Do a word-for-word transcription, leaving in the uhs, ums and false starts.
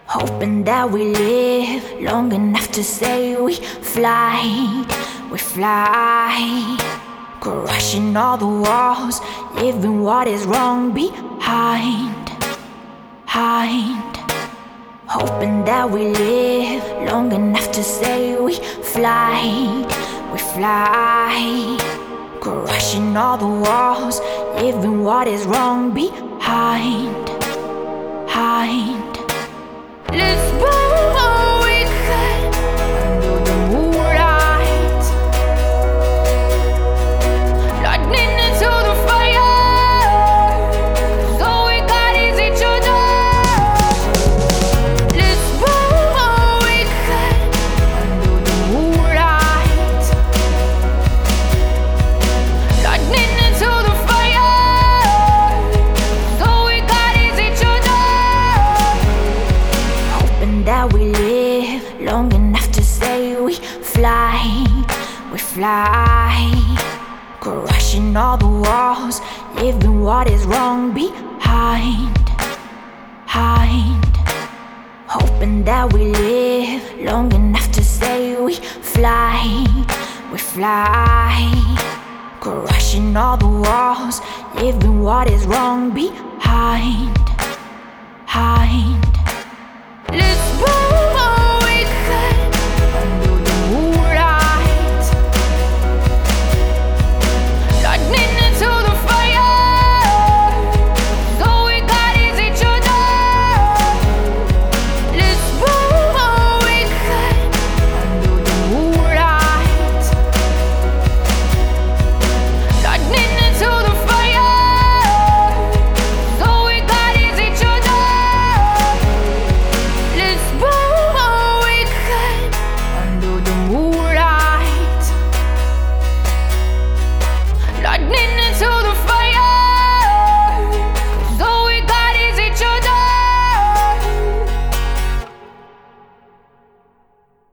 hoping that we live long enough to say we fly, we fly, crushing all the walls, leaving what is wrong behind, behind. Hoping that we live long enough to say we fly, we fly, crushing all the walls, leaving what is wrong behind, behind. Let's burn all we could under the moonlight, lightning into the fire, 'cause all we got is each other. Let's burn all we could under the moonlight, lightning into the fire, 'cause all we got is each other. Hoping that we live long enough to say we fly, we fly, crushing all the walls, leaving what is wrong behind, behind. Hoping that we live long enough to say we fly, we fly, crushing all the walls, leaving what is wrong behind, behind.